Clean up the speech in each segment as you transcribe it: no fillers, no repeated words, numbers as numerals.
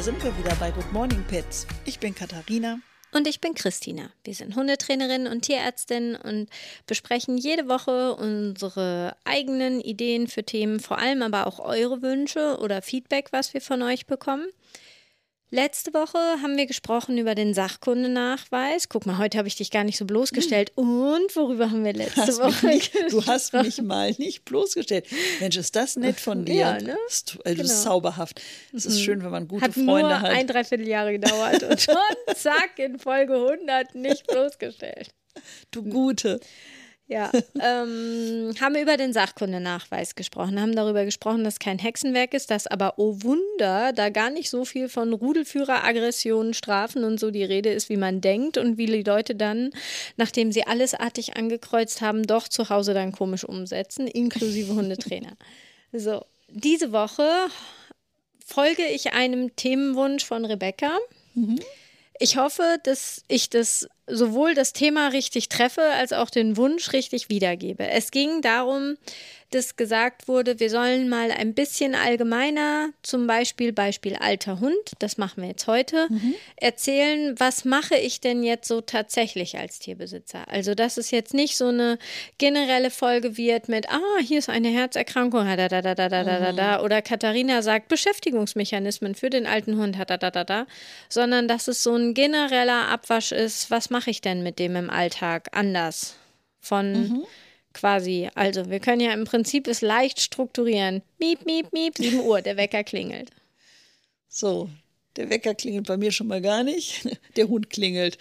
sind wir wieder bei Good Morning Pets. Ich bin Katharina. Und ich bin Christina. Wir sind Hundetrainerin und Tierärztin und besprechen jede Woche unsere eigenen Ideen für Themen, vor allem aber auch eure Wünsche oder Feedback, was wir von euch bekommen. Letzte Woche haben wir gesprochen über den Sachkundenachweis. Guck mal, heute habe ich dich gar nicht so bloßgestellt. Und worüber haben wir letzte Woche gesprochen? Du hast mich mal nicht bloßgestellt. Mensch, ist das nett von dir. Ja, ne? Das ist zauberhaft. Es ist schön, wenn man gute Hat Freunde hat. Hat nur 1,75 Jahre gedauert und schon zack, in Folge 100 nicht bloßgestellt. Du Gute. Ja, haben wir über den Sachkundenachweis gesprochen, haben darüber gesprochen, dass kein Hexenwerk ist, dass aber, oh Wunder, da gar nicht so viel von Rudelführeraggressionen, Strafen und so die Rede ist, wie man denkt und wie die Leute dann, nachdem sie alles artig angekreuzt haben, doch zu Hause dann komisch umsetzen, inklusive Hundetrainer. So, diese Woche folge ich einem Themenwunsch von Rebecca. Ich hoffe, dass ich sowohl das Thema richtig treffe, als auch den Wunsch richtig wiedergebe. Es ging darum, dass gesagt wurde, wir sollen mal ein bisschen allgemeiner, zum Beispiel alter Hund, das machen wir jetzt heute, erzählen, was mache ich denn jetzt so tatsächlich als Tierbesitzer? Also, dass es jetzt nicht so eine generelle Folge wird mit, hier ist eine Herzerkrankung, oder Katharina sagt, Beschäftigungsmechanismen für den alten Hund, sondern dass es so ein genereller Abwasch ist, was mache ich denn mit dem im Alltag anders von quasi, also wir können ja im Prinzip es leicht strukturieren. Miep, miep, miep, 7 Uhr, der Wecker klingelt. So, der Wecker klingelt bei mir schon mal gar nicht. Der Hund klingelt.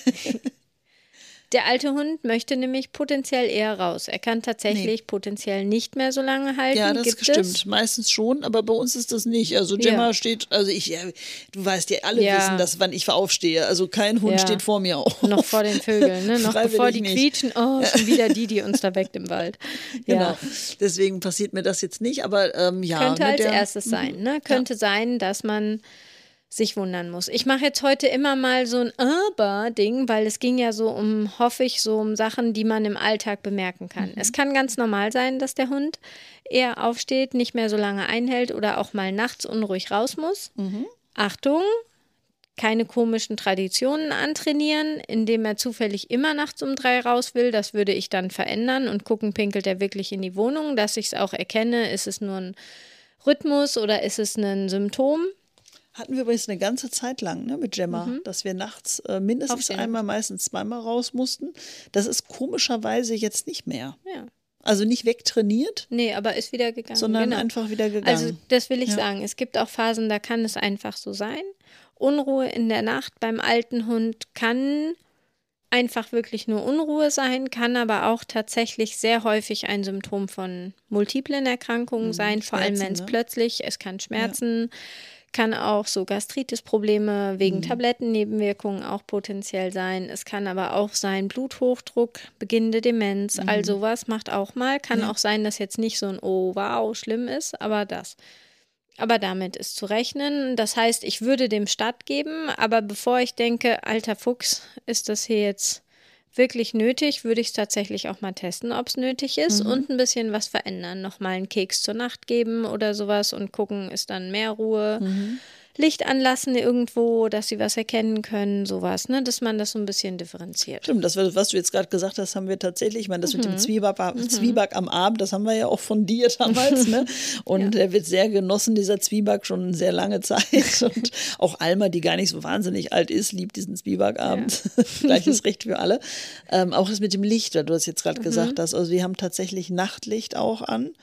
Der alte Hund möchte nämlich potenziell eher raus. Er kann tatsächlich potenziell nicht mehr so lange halten. Ja, das stimmt. Meistens schon, aber bei uns ist das nicht. Also Gemma steht, du weißt ja, alle wissen das, wann ich aufstehe. Also kein Hund steht vor mir auf. Noch vor den Vögeln, ne? Noch bevor die quietschen. Oh, schon wieder die uns da weckt im Wald. Ja. Genau, deswegen passiert mir das jetzt nicht, aber ja. Könnte als erstes sein, ne? Könnte sein, dass man sich wundern muss. Ich mache jetzt heute immer mal so ein Aber-Ding, weil es ging ja so um Sachen, die man im Alltag bemerken kann. Es kann ganz normal sein, dass der Hund eher aufsteht, nicht mehr so lange einhält oder auch mal nachts unruhig raus muss. Achtung, keine komischen Traditionen antrainieren, indem er zufällig immer nachts um 3 raus will. Das würde ich dann verändern und gucken, pinkelt er wirklich in die Wohnung, dass ich es auch erkenne, ist es nur ein Rhythmus oder ist es ein Symptom? Hatten wir übrigens eine ganze Zeit lang, ne, mit Gemma, dass wir nachts mindestens einmal, meistens zweimal raus mussten. Das ist komischerweise jetzt nicht mehr. Ja. Also nicht wegtrainiert. Nee, aber ist wieder gegangen. Sondern einfach wieder gegangen. Also das will ich sagen. Es gibt auch Phasen, da kann es einfach so sein. Unruhe in der Nacht beim alten Hund kann einfach wirklich nur Unruhe sein, kann aber auch tatsächlich sehr häufig ein Symptom von multiplen Erkrankungen sein, vor allem wenn es plötzlich, es kann Schmerzen, kann auch so Gastritis-Probleme wegen Tablettennebenwirkungen auch potenziell sein. Es kann aber auch sein Bluthochdruck, beginnende Demenz, all sowas macht auch mal. Kann auch sein, dass jetzt nicht so ein oh wow schlimm ist, aber das. Aber damit ist zu rechnen. Das heißt, ich würde dem stattgeben, aber bevor ich denke, alter Fuchs, ist das hier jetzt wirklich nötig, würde ich es tatsächlich auch mal testen, ob es nötig ist und ein bisschen was verändern. Nochmal einen Keks zur Nacht geben oder sowas und gucken, ist dann mehr Ruhe. Licht anlassen irgendwo, dass sie was erkennen können, sowas, ne, dass man das so ein bisschen differenziert. Stimmt, das, was du jetzt gerade gesagt hast, haben wir tatsächlich, ich meine, das mit dem Zwieback am Abend, das haben wir ja auch von dir damals, ne, und der wird sehr genossen, dieser Zwieback, schon sehr lange Zeit und auch Alma, die gar nicht so wahnsinnig alt ist, liebt diesen Zwiebackabend, gleiches Recht für alle. Auch das mit dem Licht, weil du das jetzt gerade gesagt hast, also wir haben tatsächlich Nachtlicht auch an.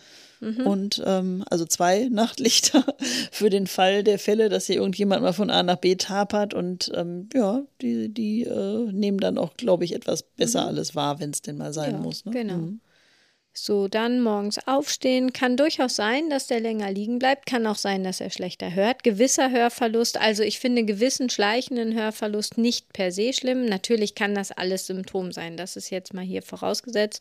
Und also 2 Nachtlichter für den Fall der Fälle, dass hier irgendjemand mal von A nach B tapert und die nehmen dann auch, glaube ich, etwas besser alles wahr, wenn es denn mal sein muss. Ne? Genau. So, dann morgens aufstehen. Kann durchaus sein, dass der länger liegen bleibt. Kann auch sein, dass er schlechter hört. Gewisser Hörverlust, also ich finde gewissen schleichenden Hörverlust nicht per se schlimm. Natürlich kann das alles Symptom sein. Das ist jetzt mal hier vorausgesetzt.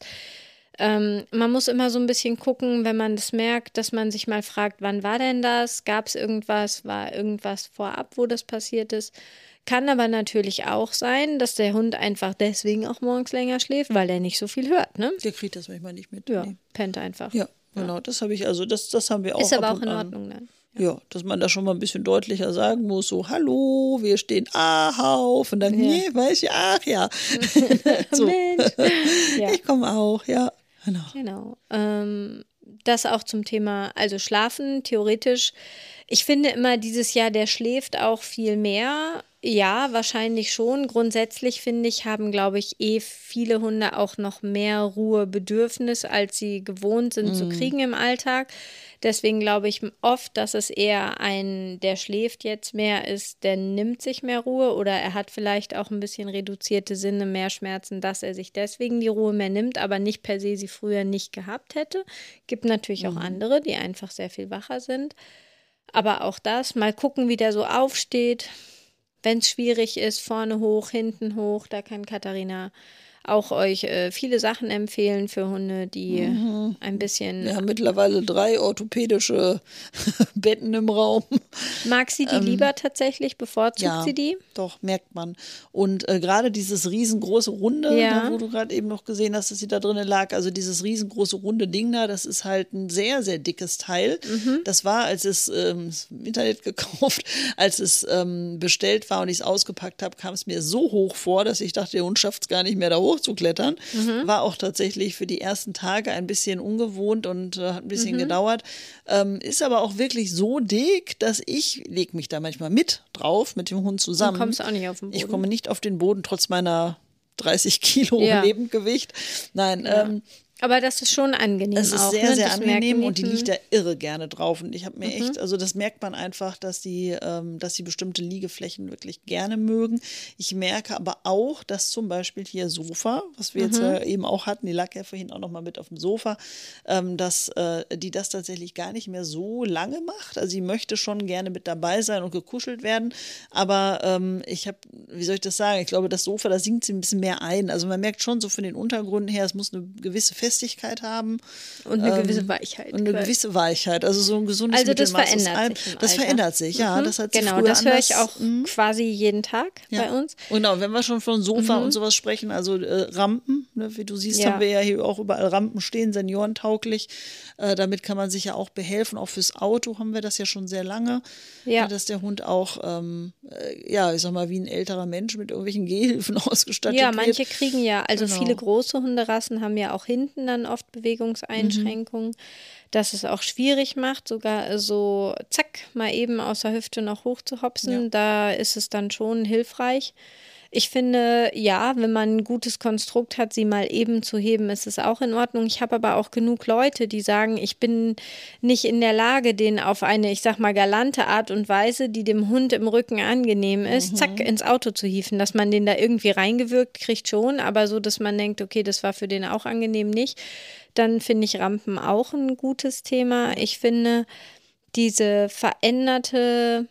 Man muss immer so ein bisschen gucken, wenn man das merkt, dass man sich mal fragt, wann war denn das? Gab es irgendwas? War irgendwas vorab, wo das passiert ist? Kann aber natürlich auch sein, dass der Hund einfach deswegen auch morgens länger schläft, weil er nicht so viel hört, ne? Der kriegt das manchmal nicht mit. Ja, pennt einfach. Ja, genau, das habe ich, also das haben wir auch. Ist aber auch in Ordnung dann. Ja, dass man da schon mal ein bisschen deutlicher sagen muss, so, hallo, wir stehen auf und dann, nee, weiß ich, ach ja. So. Mensch. Ja. Ich komme auch, ja, Genau. Das auch zum Thema, also Schlafen, theoretisch. Ich finde immer dieses Jahr, der schläft auch viel mehr. Ja, wahrscheinlich schon. Grundsätzlich finde ich, haben, glaube ich, viele Hunde auch noch mehr Ruhebedürfnis, als sie gewohnt sind zu kriegen im Alltag. Deswegen glaube ich oft, dass es eher der schläft jetzt mehr ist, der nimmt sich mehr Ruhe oder er hat vielleicht auch ein bisschen reduzierte Sinne, mehr Schmerzen, dass er sich deswegen die Ruhe mehr nimmt, aber nicht per se sie früher nicht gehabt hätte. Gibt natürlich auch andere, die einfach sehr viel wacher sind. Aber auch das, mal gucken, wie der so aufsteht. Wenn es schwierig ist, vorne hoch, hinten hoch, da kann Katharina auch euch viele Sachen empfehlen für Hunde, die ein bisschen... Wir haben mittlerweile 3 orthopädische Betten im Raum. Mag sie die lieber tatsächlich? Bevorzugt sie die? Doch, merkt man. Und gerade dieses riesengroße Runde, Ja. da, wo du gerade eben noch gesehen hast, dass sie da drinnen lag, also dieses riesengroße runde Ding da, das ist halt ein sehr, sehr dickes Teil. Das war, als es im Internet gekauft, als es bestellt war und ich es ausgepackt habe, kam es mir so hoch vor, dass ich dachte, der Hund schafft es gar nicht mehr da hoch zu klettern. War auch tatsächlich für die ersten Tage ein bisschen ungewohnt und hat ein bisschen gedauert. Ist aber auch wirklich so dick, dass ich lege mich da manchmal mit drauf, mit dem Hund zusammen. Du kommst auch nicht auf den Boden. Ich komme nicht auf den Boden, trotz meiner 30 Kilo Lebendgewicht. Nein, Aber das ist schon angenehm. es ist auch, sehr, ne? sehr Das angenehm merken und die liegt da irre gerne drauf. Und ich habe mir echt, also das merkt man einfach, dass die bestimmte Liegeflächen wirklich gerne mögen. Ich merke aber auch, dass zum Beispiel hier Sofa, was wir jetzt eben auch hatten, die lag ja vorhin auch noch mal mit auf dem Sofa, dass die das tatsächlich gar nicht mehr so lange macht. Also sie möchte schon gerne mit dabei sein und gekuschelt werden. Aber ich habe, wie soll ich das sagen, ich glaube, das Sofa, da sinkt sie ein bisschen mehr ein. Also man merkt schon so von den Untergründen her, es muss eine gewisse Festigkeit haben. Und eine gewisse Weichheit. Und eine gewisse Weichheit, also so ein gesundes Also das Mittelmaß aus verändert allem. sich im Das Alter. verändert sich, ja. Das hat sich Genau, früher das höre ich anders- auch quasi jeden Tag bei uns. Genau, wenn wir schon von Sofa und sowas sprechen, also Rampen, ne, wie du siehst, Ja. haben wir ja hier auch überall Rampen stehen, seniorentauglich. Damit kann man sich ja auch behelfen. Auch fürs Auto haben wir das ja schon sehr lange, Ja. dass der Hund auch, ich sag mal, wie ein älterer Mensch mit irgendwelchen Gehhilfen ausgestattet Ja, wird. manche kriegen ja, also Genau. viele große Hunderassen haben ja auch hinten dann oft Bewegungseinschränkungen, dass es auch schwierig macht, sogar so zack, mal eben aus der Hüfte noch hoch zu hopsen. Ja. Da ist es dann schon hilfreich. Ich finde, ja, wenn man ein gutes Konstrukt hat, sie mal eben zu heben, ist es auch in Ordnung. Ich habe aber auch genug Leute, die sagen, ich bin nicht in der Lage, den auf eine, ich sag mal, galante Art und Weise, die dem Hund im Rücken angenehm ist, zack, ins Auto zu hieven. Dass man den da irgendwie reingewirkt kriegt schon, aber so, dass man denkt, okay, das war für den auch angenehm nicht. Dann finde ich Rampen auch ein gutes Thema. Ich finde diese veränderte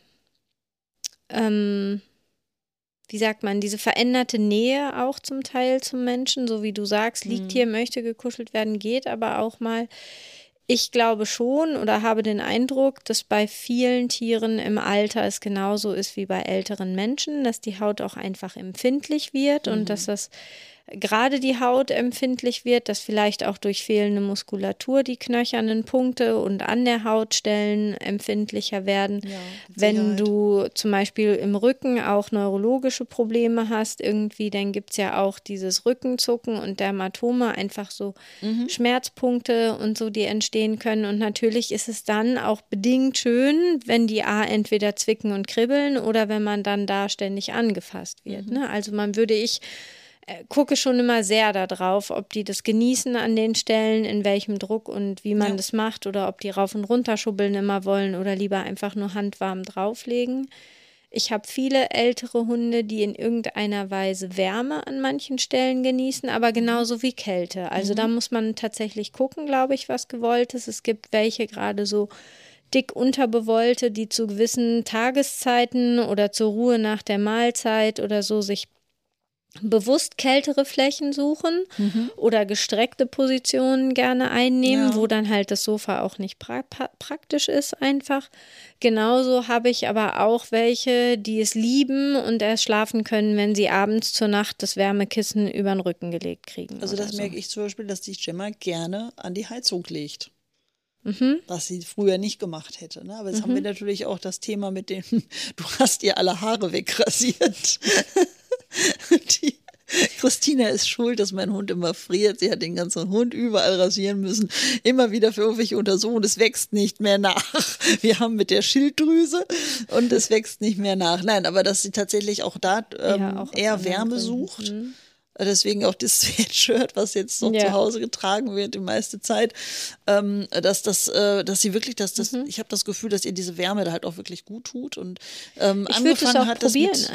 wie sagt man, diese veränderte Nähe auch zum Teil zum Menschen, so wie du sagst, liegt hier, möchte gekuschelt werden, geht aber auch mal. Ich glaube schon oder habe den Eindruck, dass bei vielen Tieren im Alter es genauso ist wie bei älteren Menschen, dass die Haut auch einfach empfindlich wird und dass das gerade die Haut empfindlich wird, dass vielleicht auch durch fehlende Muskulatur die knöchernen Punkte und an der Hautstellen empfindlicher werden. Ja, mit Wenn Sicherheit. du zum Beispiel im Rücken auch neurologische Probleme hast, irgendwie, dann gibt es ja auch dieses Rückenzucken und Dermatome, einfach so Schmerzpunkte und so, die entstehen können. Und natürlich ist es dann auch bedingt schön, wenn die entweder zwicken und kribbeln oder wenn man dann da ständig angefasst wird. Ne? Also ich gucke schon immer sehr darauf, ob die das genießen an den Stellen, in welchem Druck und wie man das macht oder ob die rauf und runter schubbeln immer wollen oder lieber einfach nur handwarm drauflegen. Ich habe viele ältere Hunde, die in irgendeiner Weise Wärme an manchen Stellen genießen, aber genauso wie Kälte. Also da muss man tatsächlich gucken, glaube ich, was gewollt ist. Es gibt welche gerade so dick unterbewollte, die zu gewissen Tageszeiten oder zur Ruhe nach der Mahlzeit oder so sich bewusst kältere Flächen suchen oder gestreckte Positionen gerne einnehmen, wo dann halt das Sofa auch nicht praktisch ist einfach. Genauso habe ich aber auch welche, die es lieben und erst schlafen können, wenn sie abends zur Nacht das Wärmekissen über den Rücken gelegt kriegen. Also oder das so. merke ich zum Beispiel, dass die Gemma gerne an die Heizung legt. was sie früher nicht gemacht hätte. Ne? Aber jetzt haben wir natürlich auch das Thema mit dem, du hast ihr alle Haare wegrasiert. Die Christina ist schuld, dass mein Hund immer friert. Sie hat den ganzen Hund überall rasieren müssen. Immer wieder für irgendwelche Untersuchungen. Es wächst nicht mehr nach. Wir haben mit der Schilddrüse und es wächst nicht mehr nach. Nein, aber dass sie tatsächlich auch da auch eher Wärme sucht. Deswegen auch das Sweatshirt, was jetzt noch zu Hause getragen wird die meiste Zeit, dass sie wirklich, ich habe das Gefühl, dass ihr diese Wärme da halt auch wirklich gut tut und angefangen hat, das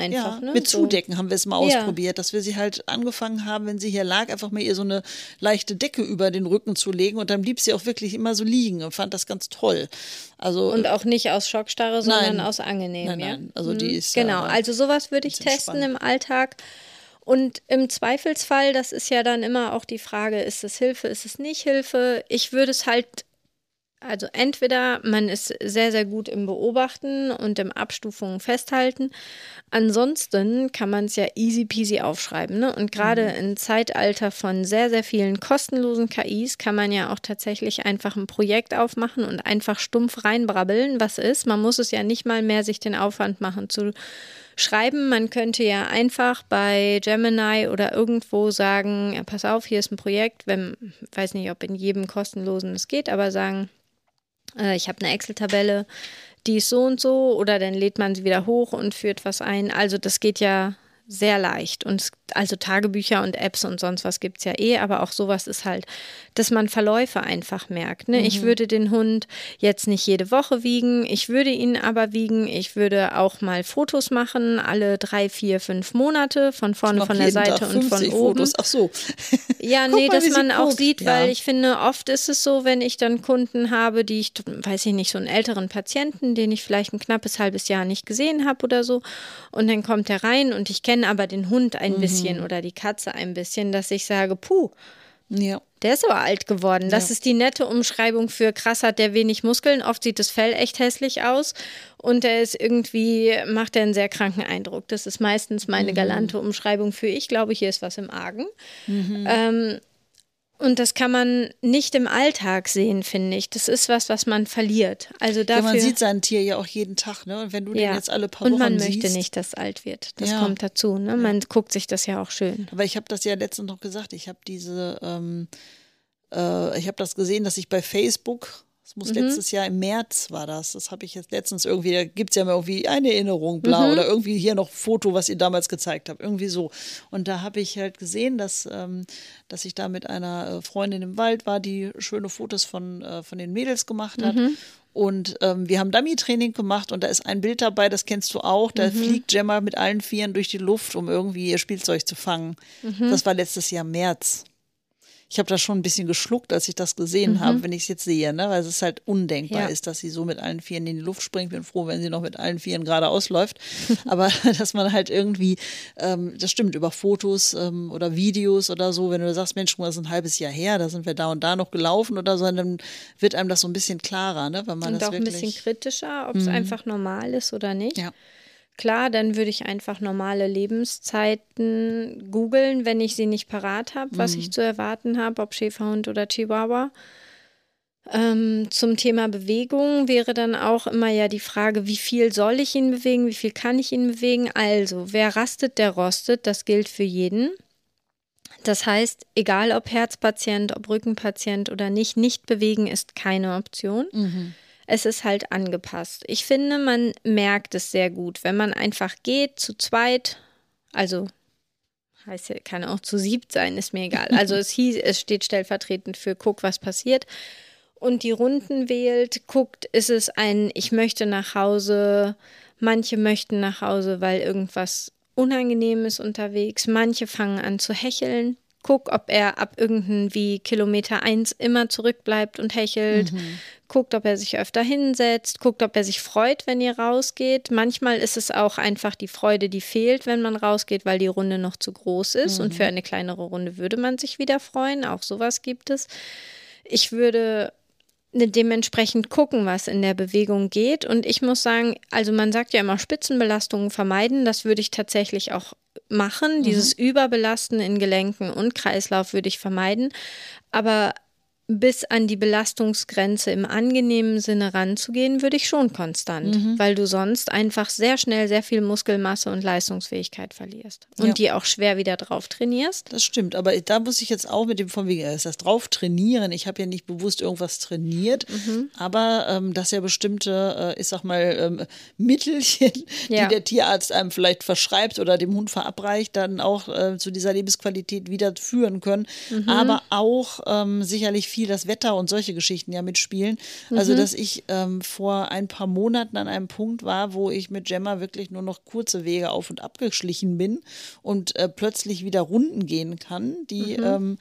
mit Zudecken haben wir es mal ausprobiert, dass wir sie halt angefangen haben, wenn sie hier lag, einfach mal ihr so eine leichte Decke über den Rücken zu legen und dann blieb sie auch wirklich immer so liegen und fand das ganz toll. Also, und auch nicht aus Schockstarre, sondern aus angenehm. Nein. Also die ist genau, also sowas würde ich testen im Alltag. Und im Zweifelsfall, das ist ja dann immer auch die Frage, ist es Hilfe, ist es nicht Hilfe? Ich würde es halt, also entweder man ist sehr, sehr gut im Beobachten und im Abstufungen festhalten. Ansonsten kann man es ja easy peasy aufschreiben. Ne? Und gerade im Zeitalter von sehr, sehr vielen kostenlosen KIs kann man ja auch tatsächlich einfach ein Projekt aufmachen und einfach stumpf reinbrabbeln, was ist. Man muss es ja nicht mal mehr sich den Aufwand machen zu schreiben. Man könnte ja einfach bei Gemini oder irgendwo sagen, ja, pass auf, hier ist ein Projekt, weiß nicht, ob in jedem kostenlosen es geht, aber sagen, ich habe eine Excel-Tabelle, die ist so und so, oder dann lädt man sie wieder hoch und führt was ein. Also das geht ja sehr leicht. Und also Tagebücher und Apps und sonst was gibt es ja aber auch sowas ist halt, dass man Verläufe einfach merkt. Ne? Ich würde den Hund jetzt nicht jede Woche wiegen, ich würde ihn aber wiegen, ich würde auch mal Fotos machen, alle 3, 4, 5 Monate, von vorne, von der Seite und von oben. Fotos. Ach so. Ja, nee, dass man auch sieht, weil ich finde, oft ist es so, wenn ich dann Kunden habe, die ich, weiß ich nicht, so einen älteren Patienten, den ich vielleicht ein knappes halbes Jahr nicht gesehen habe oder so, und dann kommt er rein und ich kenne aber den Hund ein bisschen oder die Katze ein bisschen, dass ich sage, der ist aber alt geworden. Das ist die nette Umschreibung für krass, hat der wenig Muskeln. Oft sieht das Fell echt hässlich aus und der ist irgendwie, macht er einen sehr kranken Eindruck. Das ist meistens meine galante Umschreibung für, ich glaube, hier ist was im Argen. Und das kann man nicht im Alltag sehen, finde ich. Das ist was man verliert. Also dafür, man sieht sein Tier ja auch jeden Tag, ne? Und wenn du den jetzt alle paar Wochen siehst. Und man möchte nicht, dass es alt wird. Das kommt dazu, ne? Man guckt sich das ja auch schön. Aber ich habe das ja letztens noch gesagt. Ich habe ich habe das gesehen, dass ich bei Facebook, das muss letztes Jahr im März war das habe ich jetzt letztens irgendwie, da gibt es ja mal irgendwie eine Erinnerung, bla, oder irgendwie hier noch ein Foto, was ihr damals gezeigt habt, irgendwie so. Und da habe ich halt gesehen, dass ich da mit einer Freundin im Wald war, die schöne Fotos von den Mädels gemacht hat. Und wir haben Dummy-Training gemacht und da ist ein Bild dabei, das kennst du auch, da fliegt Gemma mit allen Vieren durch die Luft, um irgendwie ihr Spielzeug zu fangen. Das war letztes Jahr im März. Ich habe da schon ein bisschen geschluckt, als ich das gesehen habe, wenn ich es jetzt sehe, ne? Weil es halt undenkbar ist, dass sie so mit allen Vieren in die Luft springt. Bin froh, wenn sie noch mit allen Vieren geradeaus läuft. Aber dass man halt irgendwie, das stimmt, über Fotos oder Videos oder so, wenn du sagst, Mensch, das ist ein halbes Jahr her, da sind wir da und da noch gelaufen oder so, dann wird einem das so ein bisschen klarer, ne? Wenn man und das auch wirklich, ein bisschen kritischer, ob es einfach normal ist oder nicht. Ja. Klar, dann würde ich einfach normale Lebenszeiten googeln, wenn ich sie nicht parat habe, was ich zu erwarten habe, ob Schäferhund oder Chihuahua. Zum Thema Bewegung wäre dann auch immer ja die Frage, wie viel soll ich ihn bewegen, wie viel kann ich ihn bewegen? Also, wer rastet, der rostet, das gilt für jeden. Das heißt, egal ob Herzpatient, ob Rückenpatient oder nicht bewegen ist keine Option. Es ist halt angepasst. Ich finde, man merkt es sehr gut, wenn man einfach geht, zu zweit, also heißt ja, kann auch zu siebt sein, ist mir egal. Also es steht stellvertretend für guck, was passiert. Und die Runden wählt, guckt, ist es ein, ich möchte nach Hause, manche möchten nach Hause, weil irgendwas unangenehm ist unterwegs, manche fangen an zu hecheln. Guck, ob er ab irgendwie Kilometer 1 immer zurückbleibt und hechelt. Guckt, ob er sich öfter hinsetzt. Guckt, ob er sich freut, wenn ihr rausgeht. Manchmal ist es auch einfach die Freude, die fehlt, wenn man rausgeht, weil die Runde noch zu groß ist. Und für eine kleinere Runde würde man sich wieder freuen. Auch sowas gibt es. Ich würde dementsprechend gucken, was in der Bewegung geht. Und ich muss sagen, also man sagt ja immer Spitzenbelastungen vermeiden. Das würde ich tatsächlich auch machen. Dieses Überbelasten in Gelenken und Kreislauf würde ich vermeiden. Aber bis an die Belastungsgrenze im angenehmen Sinne ranzugehen, würde ich schon konstant, weil du sonst einfach sehr schnell sehr viel Muskelmasse und Leistungsfähigkeit verlierst und die auch schwer wieder drauf trainierst. Das stimmt, aber da muss ich jetzt auch mit dem von wegen, ist das drauf trainieren. Ich habe ja nicht bewusst irgendwas trainiert, aber dass ja bestimmte, ich sag mal, Mittelchen, die der Tierarzt einem vielleicht verschreibt oder dem Hund verabreicht, dann auch zu dieser Lebensqualität wieder führen können, aber auch sicherlich viel das Wetter und solche Geschichten ja mitspielen. Also, dass ich vor ein paar Monaten an einem Punkt war, wo ich mit Gemma wirklich nur noch kurze Wege auf und ab geschlichen bin und plötzlich wieder Runden gehen kann, die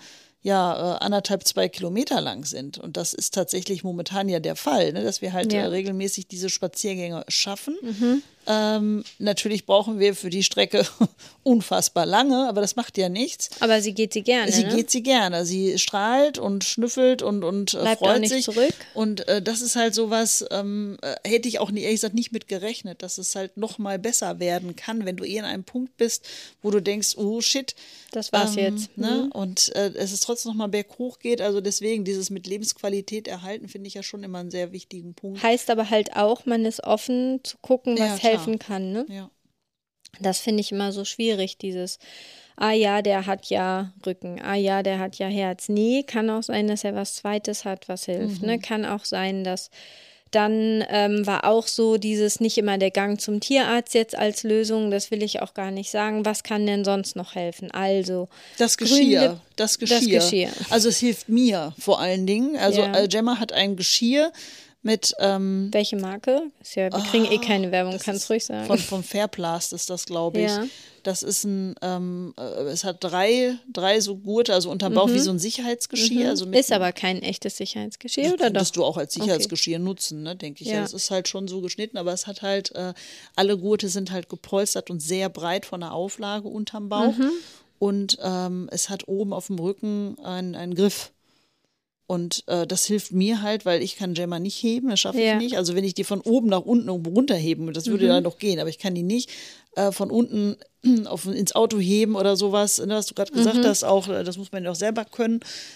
1,5, 2 Kilometer lang sind. Und das ist tatsächlich momentan ja der Fall, ne, dass wir halt regelmäßig diese Spaziergänge schaffen. Natürlich brauchen wir für die Strecke unfassbar lange, aber das macht ja nichts. Aber sie geht sie gerne. Sie geht sie gerne. Sie strahlt und schnüffelt und bleibt freut auch nicht sich. Zurück. Und das ist halt sowas, hätte ich auch ehrlich gesagt nicht mit gerechnet, dass es halt noch mal besser werden kann, wenn du an einem Punkt bist, wo du denkst, oh shit, das war's jetzt. Ne? Und es ist trotzdem noch mal berghoch geht. Also deswegen dieses mit Lebensqualität erhalten, finde ich ja schon immer einen sehr wichtigen Punkt. Heißt aber halt auch, man ist offen zu gucken, was helfen kann. Ne? Ja. Das finde ich immer so schwierig, dieses, der hat ja Rücken, der hat ja Herz. Nee, kann auch sein, dass er was Zweites hat, was hilft. Ne? Kann auch sein, dass dann war auch so dieses nicht immer der Gang zum Tierarzt jetzt als Lösung, das will ich auch gar nicht sagen. Was kann denn sonst noch helfen? Also das Geschirr. Also es hilft mir vor allen Dingen. Also Gemma hat ein Geschirr mit welche Marke? Wir kriegen keine Werbung, kannst ruhig sagen. Von Fairplast ist das, glaube ich. Ja. Das ist es hat drei so Gurte, also unterm Bauch wie so ein Sicherheitsgeschirr. Also ist aber kein echtes Sicherheitsgeschirr, oder doch? Könntest du auch als Sicherheitsgeschirr nutzen, ne, denke ich. Ja. Das ist halt schon so geschnitten, aber es hat halt, alle Gurte sind halt gepolstert und sehr breit von der Auflage unterm Bauch. Und es hat oben auf dem Rücken einen Griff. Und das hilft mir halt, weil ich kann Gemma nicht heben, das schaffe ich nicht. Also wenn ich die von oben nach unten runterheben, das würde dann noch gehen, aber ich kann die nicht von unten ins Auto heben oder sowas, ne, was du gerade gesagt hast, auch, das muss man ja auch selber können.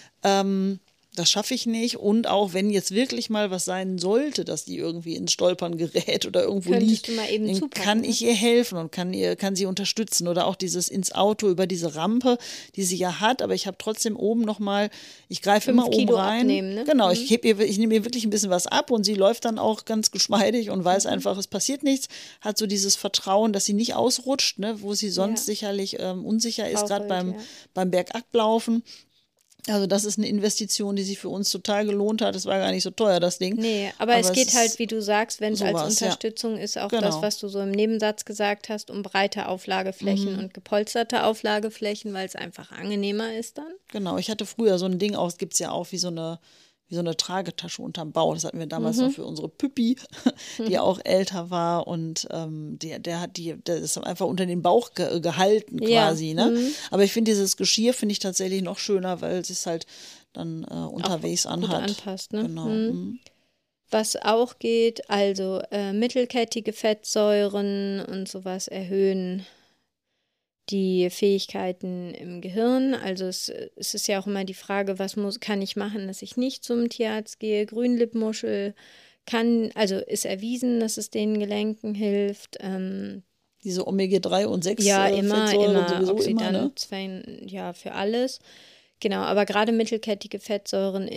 Das schaffe ich nicht. Und auch wenn jetzt wirklich mal was sein sollte, dass die irgendwie ins Stolpern gerät oder irgendwo liegt, dann kann ich ihr helfen und kann sie unterstützen. Oder auch dieses ins Auto über diese Rampe, die sie ja hat, aber ich habe trotzdem oben nochmal, ich greife immer oben rein. Abnehmen, ne? Genau, ich nehme ihr wirklich ein bisschen was ab und sie läuft dann auch ganz geschmeidig und weiß einfach, es passiert nichts, hat so dieses Vertrauen, dass sie nicht ausrutscht, ne, wo sie sonst sicherlich unsicher ist, gerade beim Bergablaufen. Also das ist eine Investition, die sich für uns total gelohnt hat. Es war gar nicht so teuer, das Ding. Nee, aber es geht halt, wie du sagst, wenn es als Unterstützung ist, auch das, was du so im Nebensatz gesagt hast, um breite Auflageflächen und gepolsterte Auflageflächen, weil es einfach angenehmer ist dann. Genau, ich hatte früher so ein Ding auch, es gibt es ja auch wie so eine Tragetasche unterm Bauch. Das hatten wir damals noch für unsere Püppi, die auch älter war und der ist einfach unter den Bauch gehalten quasi. Ne? Aber ich finde dieses Geschirr finde ich tatsächlich noch schöner, weil es ist halt dann unterwegs anhat. Anpasst, ne? Genau. Was auch geht, also mittelkettige Fettsäuren und sowas erhöhen die Fähigkeiten im Gehirn. Also es ist ja auch immer die Frage, kann ich machen, dass ich nicht zum Tierarzt gehe. Grünlippmuschel ist erwiesen, dass es den Gelenken hilft. Diese Omega-3 und 6 immer sowieso Oxidant, immer, ne? Für alles. Genau, aber gerade mittelkettige Fettsäuren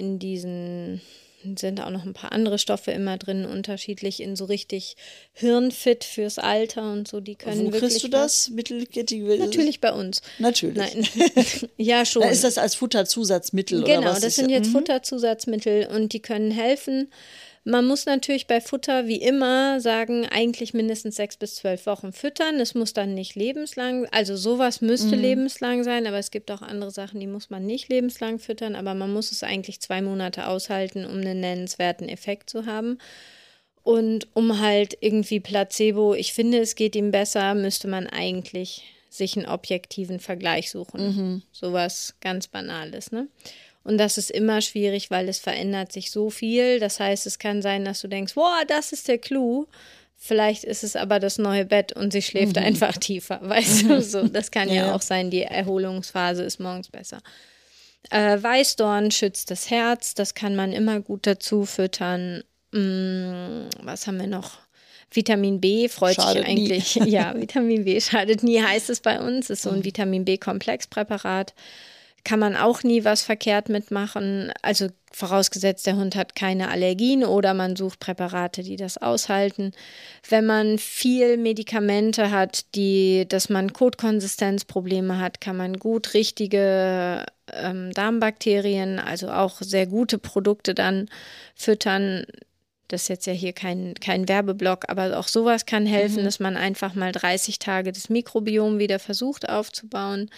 sind auch noch ein paar andere Stoffe immer drin, unterschiedlich in so richtig hirnfit fürs Alter und so, die können wirklich. Wo kriegst du das? Mittelkettige? Natürlich bei uns. Natürlich. Nein. Ja, schon. Ist das als Futterzusatzmittel genau, oder was? Genau, das sind jetzt Futterzusatzmittel und die können helfen. Man muss natürlich bei Futter wie immer sagen, eigentlich mindestens 6 bis 12 Wochen füttern. Es muss dann nicht lebenslang, also sowas müsste lebenslang sein, aber es gibt auch andere Sachen, die muss man nicht lebenslang füttern, aber man muss es eigentlich 2 Monate aushalten, um einen nennenswerten Effekt zu haben. Und um halt irgendwie Placebo, ich finde, es geht ihm besser, müsste man eigentlich sich einen objektiven Vergleich suchen. Sowas ganz Banales, ne? Und das ist immer schwierig, weil es verändert sich so viel. Das heißt, es kann sein, dass du denkst, boah, das ist der Clou. Vielleicht ist es aber das neue Bett und sie schläft einfach tiefer, weißt du? So, das kann ja auch sein, die Erholungsphase ist morgens besser. Weißdorn schützt das Herz, das kann man immer gut dazu füttern. Was haben wir noch? Vitamin B freut Schadet sich eigentlich. nie. Ja, Vitamin B schadet nie, heißt es bei uns. Ist so ein Vitamin B-Komplexpräparat. Kann man auch nie was verkehrt mitmachen. Also vorausgesetzt, der Hund hat keine Allergien oder man sucht Präparate, die das aushalten. Wenn man viel Medikamente hat, dass man Kotkonsistenzprobleme hat, kann man gut richtige Darmbakterien, also auch sehr gute Produkte dann füttern. Das ist jetzt ja hier kein Werbeblock, aber auch sowas kann helfen, dass man einfach mal 30 Tage das Mikrobiom wieder versucht aufzubauen.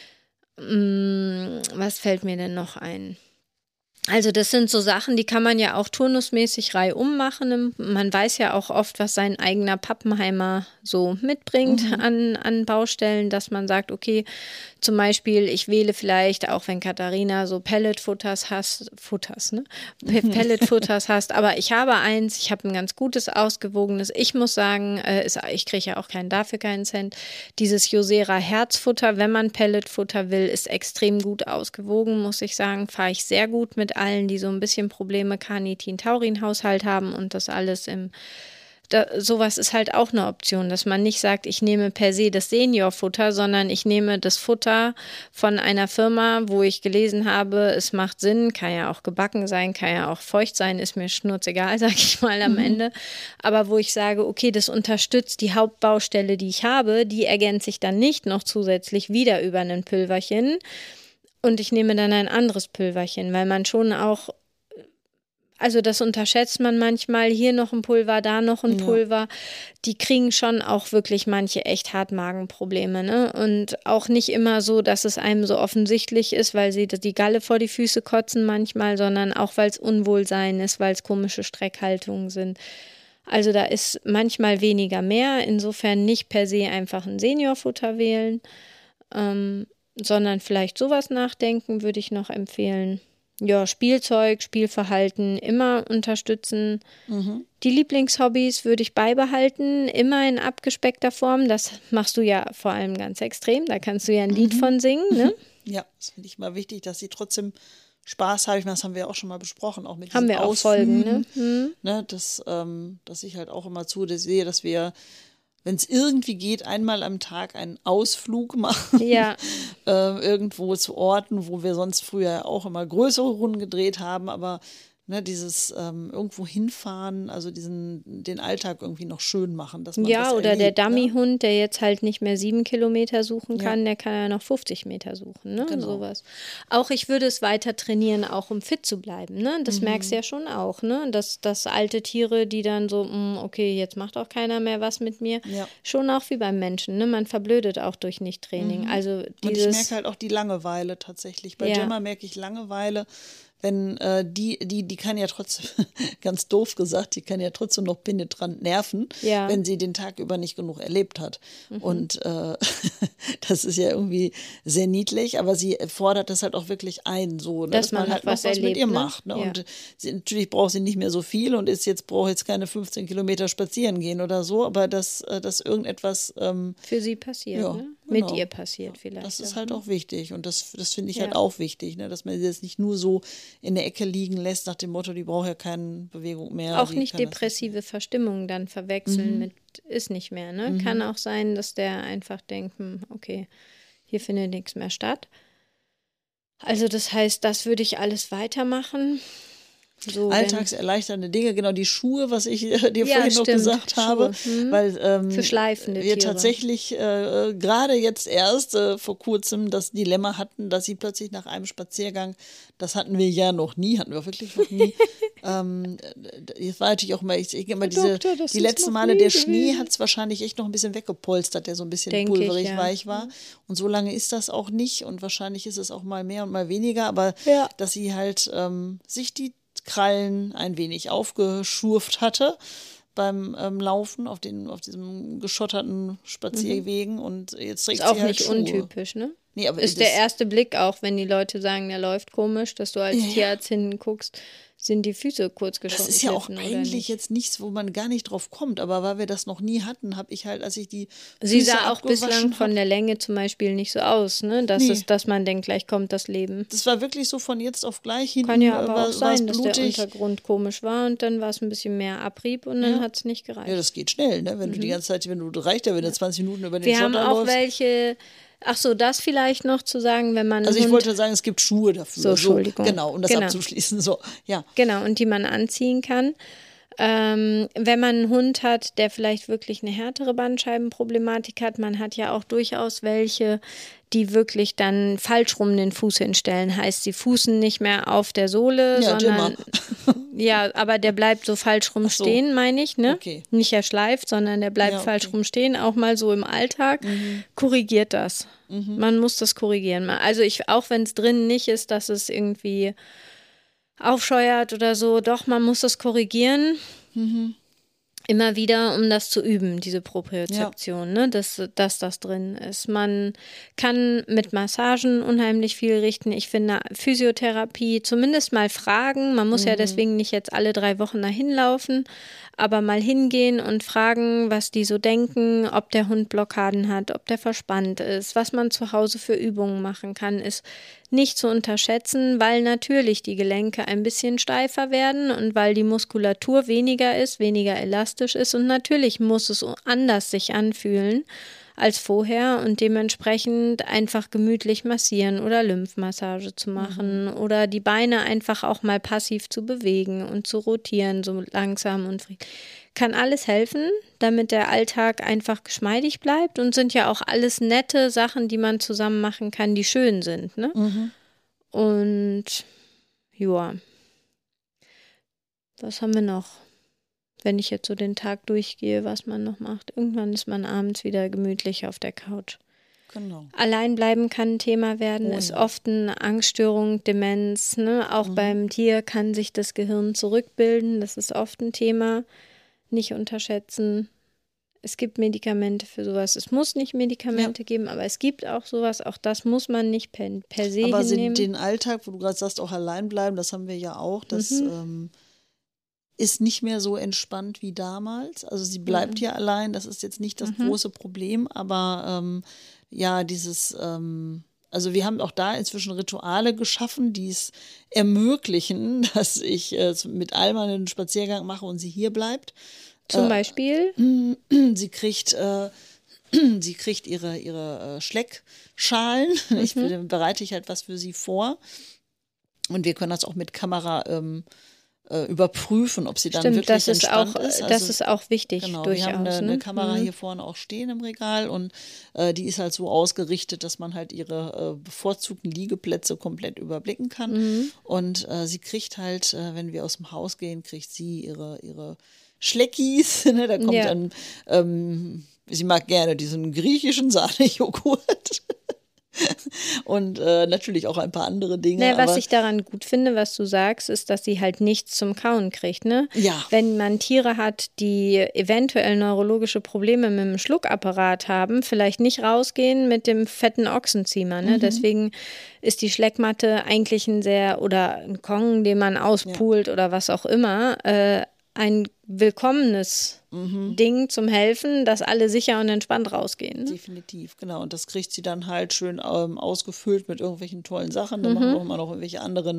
Was fällt mir denn noch ein? Also das sind so Sachen, die kann man ja auch turnusmäßig reihum machen. Man weiß ja auch oft, was sein eigener Pappenheimer so mitbringt an Baustellen, dass man sagt, okay, zum Beispiel, ich wähle vielleicht, auch wenn Katharina so Pelletfutters hast, Pelletfutters hast, aber ich habe eins, ich habe ein ganz gutes, ausgewogenes. Ich muss sagen, ich kriege ja auch dafür keinen Cent. Dieses Josera Herzfutter, wenn man Pelletfutter will, ist extrem gut ausgewogen, muss ich sagen, fahre ich sehr gut mit allen, die so ein bisschen Probleme Carnitin-Taurin-Haushalt haben und das alles sowas ist halt auch eine Option, dass man nicht sagt, ich nehme per se das Seniorfutter, sondern ich nehme das Futter von einer Firma, wo ich gelesen habe, es macht Sinn, kann ja auch gebacken sein, kann ja auch feucht sein, ist mir schnurzegal, sag ich mal am Ende, aber wo ich sage, okay, das unterstützt die Hauptbaustelle, die ich habe, die ergänze ich dann nicht noch zusätzlich wieder über ein Pülverchen und ich nehme dann ein anderes Pülverchen, weil man schon auch, also das unterschätzt man manchmal, hier noch ein Pulver, da noch ein Pulver. Die kriegen schon auch wirklich manche echt Hartmagenprobleme, ne? Und auch nicht immer so, dass es einem so offensichtlich ist, weil sie die Galle vor die Füße kotzen manchmal, sondern auch, weil es Unwohlsein ist, weil es komische Streckhaltungen sind. Also da ist manchmal weniger mehr. Insofern nicht per se einfach ein Seniorfutter wählen, sondern vielleicht sowas nachdenken, würde ich noch empfehlen. Ja, Spielzeug, Spielverhalten immer unterstützen. Die Lieblingshobbys würde ich beibehalten, immer in abgespeckter Form. Das machst du ja vor allem ganz extrem. Da kannst du ja ein Lied von singen, ne? Ja, das finde ich mal wichtig, dass sie trotzdem Spaß haben. Das haben wir auch schon mal besprochen, auch mit Haben diesen wir auch Folgen, Ausflügen. Ne? Dass ich halt auch immer sehe, dass wir, wenn es irgendwie geht, einmal am Tag einen Ausflug machen. Ja. Irgendwo zu Orten, wo wir sonst früher auch immer größere Runden gedreht haben, aber ne, dieses irgendwo hinfahren, also den Alltag irgendwie noch schön machen. Dass man ja, was oder erlebt, der Dummy-Hund, der jetzt halt nicht mehr 7 Kilometer suchen kann, Ja. der kann ja noch 50 Meter suchen, ne? Genau. Sowas. Auch ich würde es weiter trainieren, auch um fit zu bleiben, ne? Das merkst du ja schon auch, ne? Dass alte Tiere, die dann so, okay, jetzt macht auch keiner mehr was mit mir, Ja. schon auch wie beim Menschen, ne? Man verblödet auch durch Nicht-Training. Also Und ich dieses, merke halt auch die Langeweile tatsächlich. Bei Ja. Gemma merke ich Langeweile, wenn die kann ja trotzdem, ganz doof gesagt, die kann ja trotzdem noch penetrant nerven, Ja. wenn sie den Tag über nicht genug erlebt hat. Und das ist ja irgendwie sehr niedlich, aber sie fordert das halt auch wirklich ein, so, ne, Dass man man halt noch was noch was mit erlebt, ihr ne? macht. Ne? Ja. Und natürlich braucht sie nicht mehr so viel und braucht jetzt keine 15 Kilometer spazieren gehen oder so, aber dass irgendetwas für sie passiert, ja, ne? genau. Mit ihr passiert vielleicht. Das ist auch, halt ne? auch wichtig und das finde ich Ja. halt auch wichtig, ne? Dass man sie jetzt nicht nur so in der Ecke liegen lässt nach dem Motto, die braucht ja keine Bewegung mehr. Auch die nicht kann das depressive Verstimmung dann verwechseln mit ist nicht mehr. Ne? Kann auch sein, dass der einfach denkt, okay, hier findet nichts mehr statt. Also das heißt, das würde ich alles weitermachen. So, Alltagserleichternde Dinge, genau die Schuhe, was ich dir vorhin noch stimmt, gesagt habe, Schuhe, weil für schleifende wir Tiere. tatsächlich gerade jetzt erst vor kurzem das Dilemma hatten, dass sie plötzlich nach einem Spaziergang, das hatten wir ja noch nie, hatten wir wirklich noch nie, jetzt war natürlich auch immer, Doktor, das die ist letzten noch Male, nie der Schnee gewesen. hat es wahrscheinlich echt noch ein bisschen weggepolstert, der so ein bisschen Denk ich, pulverig ja. weich war und so lange ist das auch nicht und wahrscheinlich ist es auch mal mehr und mal weniger, aber Ja. dass sie halt sich die Krallen ein wenig aufgeschurft hatte beim Laufen auf diesem geschotterten Spazierwegen und jetzt trägt Ist auch sie halt nicht Schuhe. untypisch, ne? Nee, aber Ist der erste Blick auch, wenn die Leute sagen, der läuft komisch, dass du als Tierarzt hinten guckst, sind die Füße kurz geschliffen. Das ist ja auch eigentlich jetzt nichts, wo man gar nicht drauf kommt, aber weil wir das noch nie hatten, habe ich halt, als ich die Sie Füße sah auch bislang von der Länge zum Beispiel nicht so aus, ne? Dass man denkt, gleich kommt das Leben. Das war wirklich so von jetzt auf gleich. Hinten kann ja aber auch sein, dass blutig. Der Untergrund komisch war und dann war es ein bisschen mehr Abrieb und dann hat es nicht gereicht. Ja, das geht schnell, ne? Wenn du die ganze Zeit, wenn du 20 Minuten über den Wir Schotter haben auch läufst. welche. Ach so, das vielleicht noch zu sagen, wenn man. Also ich wollte sagen, es gibt Schuhe dafür. So, Entschuldigung. Genau, um das abzuschließen. So, ja. Genau, und die man anziehen kann. Wenn man einen Hund hat, der vielleicht wirklich eine härtere Bandscheibenproblematik hat, man hat ja auch durchaus welche, die wirklich dann falsch rum den Fuß hinstellen. Heißt, sie fußen nicht mehr auf der Sohle, sondern ja, aber der bleibt so falsch rum stehen, meine ich, ne? Okay. Nicht er schleift, sondern der bleibt falsch rum stehen, auch mal so im Alltag. Korrigiert das. Man muss das korrigieren. Also auch wenn es drin nicht ist, dass es irgendwie aufscheuert oder so, doch, man muss das korrigieren. Immer wieder, um das zu üben, diese Propriozeption, ne? dass das drin ist. Man kann mit Massagen unheimlich viel richten. Ich finde Physiotherapie, zumindest mal fragen. Man muss ja deswegen nicht jetzt alle 3 Wochen dahin laufen, aber mal hingehen und fragen, was die so denken, ob der Hund Blockaden hat, ob der verspannt ist, was man zu Hause für Übungen machen kann, ist nicht zu unterschätzen, weil natürlich die Gelenke ein bisschen steifer werden und weil die Muskulatur weniger ist, weniger elastisch ist und natürlich muss es anders sich anfühlen als vorher und dementsprechend einfach gemütlich massieren oder Lymphmassage zu machen oder die Beine einfach auch mal passiv zu bewegen und zu rotieren, so langsam und friedlich. Kann alles helfen, damit der Alltag einfach geschmeidig bleibt und sind ja auch alles nette Sachen, die man zusammen machen kann, die schön sind, ne? Und ja, was haben wir noch? Wenn ich jetzt so den Tag durchgehe, was man noch macht. Irgendwann ist man abends wieder gemütlich auf der Couch. Genau. Allein bleiben kann ein Thema werden, ist oft eine Angststörung, Demenz, ne? Auch beim Tier kann sich das Gehirn zurückbilden, das ist oft ein Thema. Nicht unterschätzen. Es gibt Medikamente für sowas. Es muss nicht Medikamente geben, aber es gibt auch sowas. Auch das muss man nicht per se aber hinnehmen. Den Alltag, wo du gerade sagst, auch allein bleiben, das haben wir ja auch. Das ist nicht mehr so entspannt wie damals. Also sie bleibt ja allein. Das ist jetzt nicht das große Problem. Aber also wir haben auch da inzwischen Rituale geschaffen, die es ermöglichen, dass ich mit Alma einen Spaziergang mache und sie hier bleibt. Zum Beispiel? Sie kriegt ihre Schleckschalen. Bereite ich halt was für sie vor. Und wir können das auch mit Kamera überprüfen, ob sie dann wirklich entspannt ist. Also, das ist auch wichtig, genau, durchaus. Wir haben eine Kamera hier vorne auch stehen im Regal und die ist halt so ausgerichtet, dass man halt ihre bevorzugten Liegeplätze komplett überblicken kann. Und sie kriegt halt, wenn wir aus dem Haus gehen, kriegt sie ihre Schleckis. Ne? Da kommt dann, sie mag gerne diesen griechischen Sahnejoghurt. Und natürlich auch ein paar andere Dinge. Naja, was ich daran gut finde, was du sagst, ist, dass sie halt nichts zum Kauen kriegt, ne? Ja. Wenn man Tiere hat, die eventuell neurologische Probleme mit dem Schluckapparat haben, vielleicht nicht rausgehen mit dem fetten Ochsenziemer, ne? Deswegen ist die Schleckmatte eigentlich oder ein Kong, den man auspult oder was auch immer, ein willkommenes Ding zum Helfen, dass alle sicher und entspannt rausgehen. Ne? Definitiv, genau. Und das kriegt sie dann halt schön ausgefüllt mit irgendwelchen tollen Sachen. Da machen wir immer noch irgendwelche anderen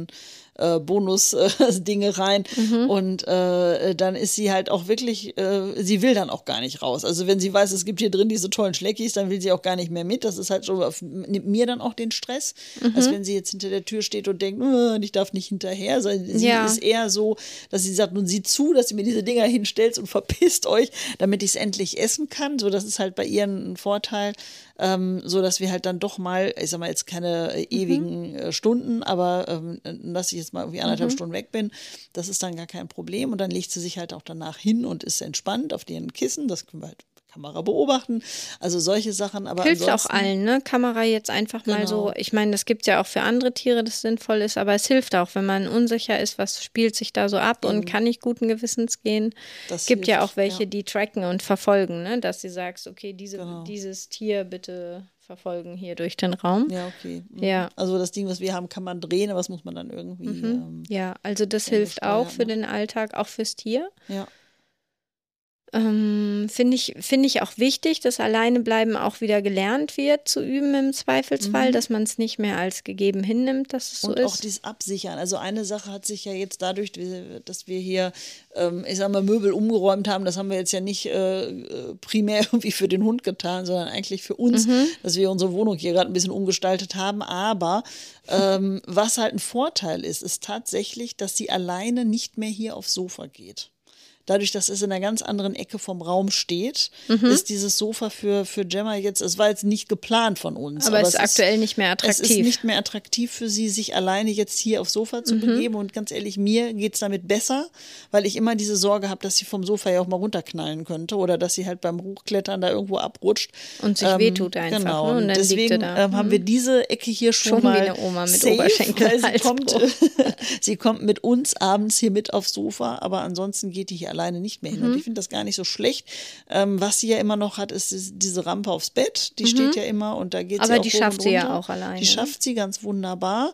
Bonus-Dinge rein. Und dann ist sie halt auch wirklich, sie will dann auch gar nicht raus. Also wenn sie weiß, es gibt hier drin diese tollen Schleckis, dann will sie auch gar nicht mehr mit. Das ist halt schon, nimmt mir dann auch den Stress, als wenn sie jetzt hinter der Tür steht und denkt, ich darf nicht hinterher. Sie ist eher so, dass sie sagt, nun sieh zu, dass sie mir diese Dinger hinstellt und verpisst euch, damit ich es endlich essen kann. So, das ist halt bei ihr ein Vorteil, so dass wir halt dann doch mal, ich sag mal jetzt keine ewigen Stunden, aber dass ich jetzt mal irgendwie 1,5 Stunden weg bin, das ist dann gar kein Problem. Und dann legt sie sich halt auch danach hin und ist entspannt auf ihren Kissen. Das können wir halt Kamera beobachten, also solche Sachen. Aber hilft auch allen, ne? Kamera jetzt einfach mal so, ich meine, das gibt es ja auch für andere Tiere, das sinnvoll ist, aber es hilft auch, wenn man unsicher ist, was spielt sich da so ab und kann ich guten Gewissens gehen. Es gibt ja auch welche, die tracken und verfolgen, ne? Dass sie sagst, okay, dieses Tier bitte verfolgen hier durch den Raum. Ja, okay. Ja. Also das Ding, was wir haben, kann man drehen, aber das muss man dann irgendwie ja, also das hilft auch für den Alltag, auch fürs Tier. Ja. Finde ich auch wichtig, dass Alleinebleiben auch wieder gelernt wird, zu üben im Zweifelsfall, dass man es nicht mehr als gegeben hinnimmt, dass es so ist. Und auch dieses Absichern. Also eine Sache hat sich ja jetzt dadurch, dass wir hier, ich sag mal, Möbel umgeräumt haben, das haben wir jetzt ja nicht primär irgendwie für den Hund getan, sondern eigentlich für uns, dass wir unsere Wohnung hier gerade ein bisschen umgestaltet haben. Aber was halt ein Vorteil ist tatsächlich, dass sie alleine nicht mehr hier aufs Sofa geht. Dadurch, dass es in einer ganz anderen Ecke vom Raum steht, ist dieses Sofa für Gemma jetzt, es war jetzt nicht geplant von uns. Aber es ist aktuell nicht mehr attraktiv. Es ist nicht mehr attraktiv für sie, sich alleine jetzt hier aufs Sofa zu begeben. Und ganz ehrlich, mir geht es damit besser, weil ich immer diese Sorge habe, dass sie vom Sofa ja auch mal runterknallen könnte oder dass sie halt beim Hochklettern da irgendwo abrutscht. Und sich wehtut einfach. Genau, ne? Und dann deswegen haben wir diese Ecke hier schon mal wie eine Oma mit safe, Oberschenkel. Weil sie kommt mit uns abends hier mit aufs Sofa, aber ansonsten geht die hier alleine nicht mehr hin. Und ich finde das gar nicht so schlecht. Was sie ja immer noch hat, ist diese Rampe aufs Bett. Die steht ja immer und da geht sie auch Aber die hoch schafft und sie ja runter. auch alleine. Die schafft sie ganz wunderbar.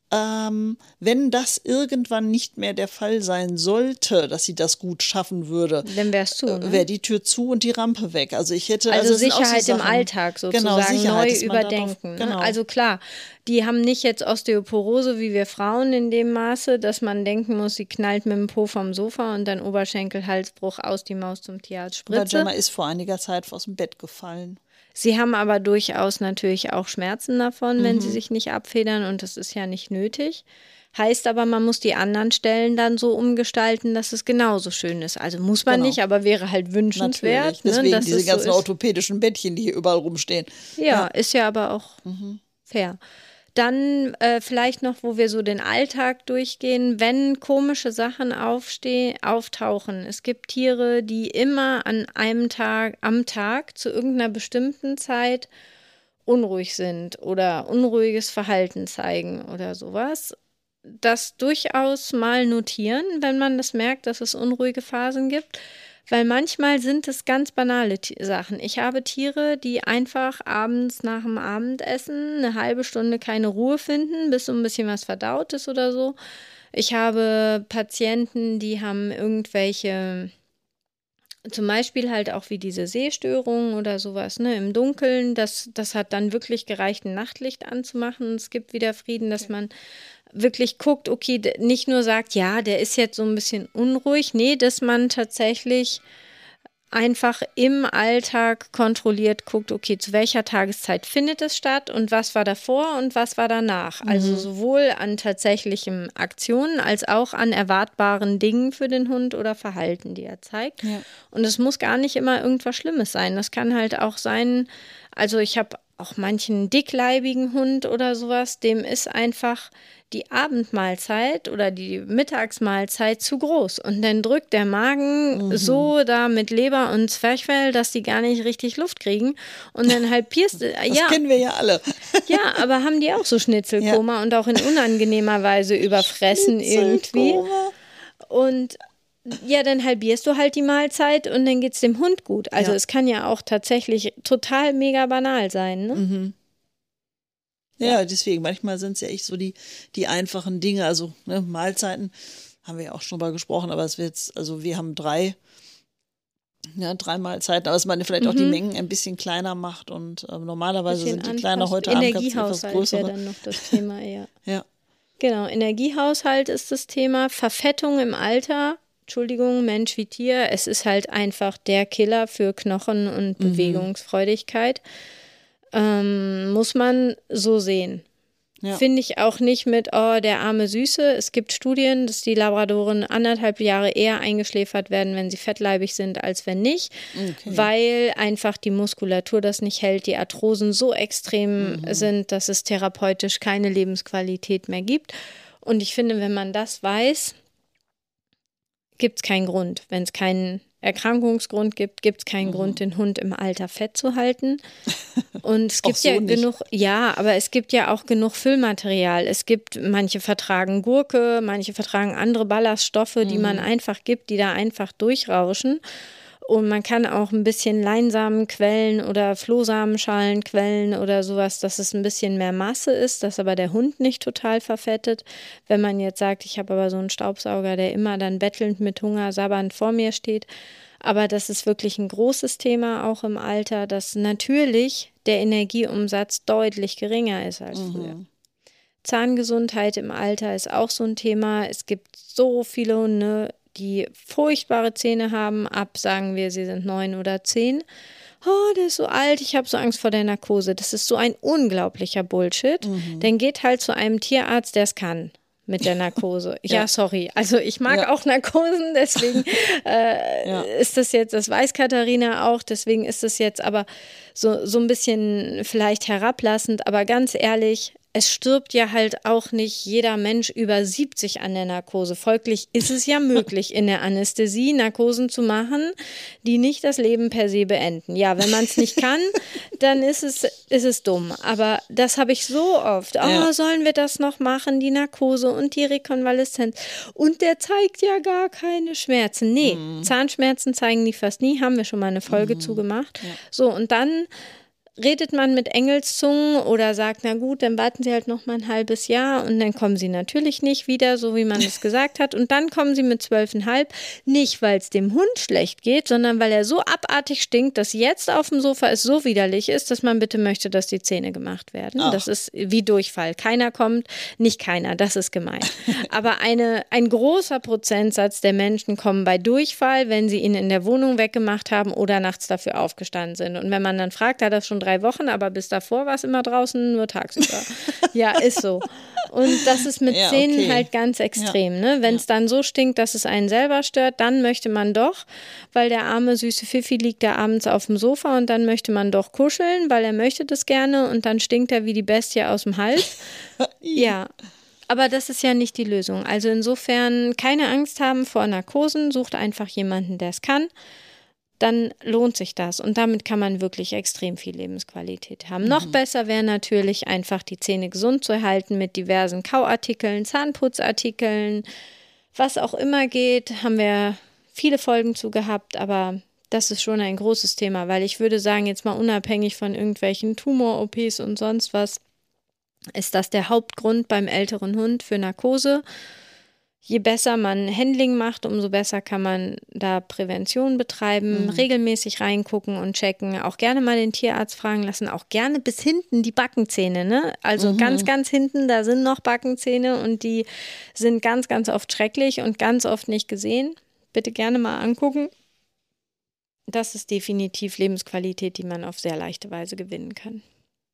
Wenn das irgendwann nicht mehr der Fall sein sollte, dass sie das gut schaffen würde, dann wär's zu, ne? wäre die Tür zu und die Rampe weg. Also ich hätte also es sind auch so Sicherheit im Sachen, Alltag sozusagen, genau, Sicherheit, neu dass man überdenken. darauf, Ne? Also klar, die haben nicht jetzt Osteoporose wie wir Frauen in dem Maße, dass man denken muss, sie knallt mit dem Po vom Sofa und dann Oberschenkel, Halsbruch, aus die Maus zum Tierarzt, Spritze. Gemma ist vor einiger Zeit aus dem Bett gefallen. Sie haben aber durchaus natürlich auch Schmerzen davon, wenn sie sich nicht abfedern und das ist ja nicht nötig. Heißt aber, man muss die anderen Stellen dann so umgestalten, dass es genauso schön ist. Also muss man nicht, aber wäre halt wünschenswert. Natürlich. Deswegen dass diese es ganzen so ist. orthopädischen Bettchen, die hier überall rumstehen. Ja, ist ja aber auch fair. Dann vielleicht noch, wo wir so den Alltag durchgehen, wenn komische Sachen auftauchen. Es gibt Tiere, die immer an einem Tag, am Tag zu irgendeiner bestimmten Zeit unruhig sind oder unruhiges Verhalten zeigen oder sowas. Das durchaus mal notieren, wenn man das merkt, dass es unruhige Phasen gibt. Weil manchmal sind es ganz banale Sachen. Ich habe Tiere, die einfach abends nach dem Abendessen eine halbe Stunde keine Ruhe finden, bis so ein bisschen was verdaut ist oder so. Ich habe Patienten, die haben irgendwelche, zum Beispiel halt auch wie diese Sehstörungen oder sowas, ne, im Dunkeln. Das hat dann wirklich gereicht, ein Nachtlicht anzumachen. Es gibt wieder Frieden, dass man wirklich guckt, okay, nicht nur sagt, ja, der ist jetzt so ein bisschen unruhig, nee, dass man tatsächlich einfach im Alltag kontrolliert guckt, okay, zu welcher Tageszeit findet es statt und was war davor und was war danach. Also sowohl an tatsächlichen Aktionen als auch an erwartbaren Dingen für den Hund oder Verhalten, die er zeigt. Ja. Und es muss gar nicht immer irgendwas Schlimmes sein. Das kann halt auch sein, also ich habe auch manchen dickleibigen Hund oder sowas, dem ist einfach die Abendmahlzeit oder die Mittagsmahlzeit zu groß. Und dann drückt der Magen so da mit Leber und Zwerchfell, dass die gar nicht richtig Luft kriegen. Und dann halbierst du. Das kennen wir ja alle. Ja, aber haben die auch so Schnitzelkoma und auch in unangenehmer Weise überfressen irgendwie. Und ja, dann halbierst du halt die Mahlzeit und dann geht's dem Hund gut. Also es kann ja auch tatsächlich total mega banal sein, ne? Ja, deswegen, manchmal sind es ja echt so die einfachen Dinge, also ne, Mahlzeiten, haben wir ja auch schon drüber gesprochen, aber es wird jetzt, also wir haben drei Mahlzeiten, aber dass man vielleicht auch die Mengen ein bisschen kleiner macht und normalerweise sind die kleiner, heute Abend ganz etwas größere. Wäre dann noch das Thema, ja. Ja. Genau, Energiehaushalt ist das Thema, Verfettung im Alter, Entschuldigung, Mensch wie Tier, es ist halt einfach der Killer für Knochen und Bewegungsfreudigkeit. Muss man so sehen. Ja. Finde ich auch nicht mit, oh, der arme Süße. Es gibt Studien, dass die Labradoren 1,5 Jahre eher eingeschläfert werden, wenn sie fettleibig sind, als wenn nicht, weil einfach die Muskulatur das nicht hält, die Arthrosen so extrem sind, dass es therapeutisch keine Lebensqualität mehr gibt. Und ich finde, wenn man das weiß, gibt es keinen Grund. Wenn es keinen Erkrankungsgrund gibt, gibt es keinen Grund, den Hund im Alter fett zu halten. Und es gibt ja genug, aber es gibt ja auch genug Füllmaterial. Es gibt, manche vertragen Gurke, manche vertragen andere Ballaststoffe, die man einfach gibt, die da einfach durchrauschen. Und man kann auch ein bisschen Leinsamen quellen oder Flohsamenschalen quellen oder sowas, dass es ein bisschen mehr Masse ist, dass aber der Hund nicht total verfettet. Wenn man jetzt sagt, ich habe aber so einen Staubsauger, der immer dann bettelnd mit Hunger sabbernd vor mir steht. Aber das ist wirklich ein großes Thema auch im Alter, dass natürlich der Energieumsatz deutlich geringer ist als früher. Zahngesundheit im Alter ist auch so ein Thema. Es gibt so viele Hunde, die furchtbare Zähne haben, ab, sagen wir, sie sind 9 oder 10. Oh, der ist so alt, ich habe so Angst vor der Narkose. Das ist so ein unglaublicher Bullshit. Dann geht halt zu einem Tierarzt, der es kann mit der Narkose. Ja, sorry. Also ich mag auch Narkosen, deswegen ist das jetzt, das weiß Katharina auch, deswegen ist das jetzt aber so ein bisschen vielleicht herablassend, aber ganz ehrlich, es stirbt ja halt auch nicht jeder Mensch über 70 an der Narkose. Folglich ist es ja möglich, in der Anästhesie Narkosen zu machen, die nicht das Leben per se beenden. Ja, wenn man es nicht kann, dann ist es dumm. Aber das habe ich so oft. Sollen wir das noch machen, die Narkose und die Rekonvaleszenz? Und der zeigt ja gar keine Schmerzen. Nee, Zahnschmerzen zeigen die fast nie. Haben wir schon mal eine Folge zugemacht. Ja. So, und dann redet man mit Engelszungen oder sagt, na gut, dann warten Sie halt noch mal ein halbes Jahr und dann kommen Sie natürlich nicht wieder, so wie man es gesagt hat. Und dann kommen Sie mit 12,5, nicht weil es dem Hund schlecht geht, sondern weil er so abartig stinkt, dass jetzt auf dem Sofa es so widerlich ist, dass man bitte möchte, dass die Zähne gemacht werden. Ach. Das ist wie Durchfall. Keiner kommt, nicht keiner, das ist gemein. Aber ein großer Prozentsatz der Menschen kommen bei Durchfall, wenn sie ihn in der Wohnung weggemacht haben oder nachts dafür aufgestanden sind. Und wenn man dann fragt, hat das schon 3 Wochen, aber bis davor war es immer draußen, nur tagsüber. Ja, ist so. Und das ist mit Zähnen halt ganz extrem. Ne? Wenn es dann so stinkt, dass es einen selber stört, dann möchte man doch, weil der arme, süße Fifi liegt da abends auf dem Sofa und dann möchte man doch kuscheln, weil er möchte das gerne und dann stinkt er wie die Bestie aus dem Hals. Ja. Aber das ist ja nicht die Lösung. Also insofern keine Angst haben vor Narkosen, sucht einfach jemanden, der es kann. Dann lohnt sich das und damit kann man wirklich extrem viel Lebensqualität haben. Noch besser wäre natürlich einfach die Zähne gesund zu erhalten mit diversen Kauartikeln, Zahnputzartikeln, was auch immer geht, haben wir viele Folgen zu gehabt, aber das ist schon ein großes Thema, weil ich würde sagen, jetzt mal unabhängig von irgendwelchen Tumor-OPs und sonst was, ist das der Hauptgrund beim älteren Hund für Narkose. Je besser man Handling macht, umso besser kann man da Prävention betreiben, regelmäßig reingucken und checken, auch gerne mal den Tierarzt fragen lassen, auch gerne bis hinten die Backenzähne, ne? Also ganz, ganz hinten, da sind noch Backenzähne und die sind ganz, ganz oft schrecklich und ganz oft nicht gesehen. Bitte gerne mal angucken. Das ist definitiv Lebensqualität, die man auf sehr leichte Weise gewinnen kann.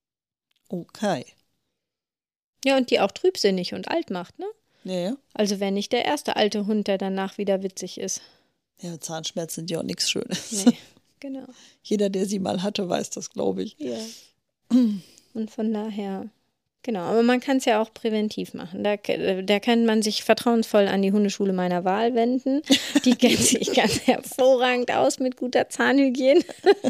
Okay. Ja, und die auch trübsinnig und alt macht, ne? Ja. Also wäre nicht der erste alte Hund, der danach wieder witzig ist. Ja, Zahnschmerzen sind ja auch nichts Schönes. Nee, genau. Jeder, der sie mal hatte, weiß das, glaube ich. Ja. Und von daher, genau. Aber man kann es ja auch präventiv machen. Da kann man sich vertrauensvoll an die Hundeschule meiner Wahl wenden. Die kennt sich ganz hervorragend aus mit guter Zahnhygiene.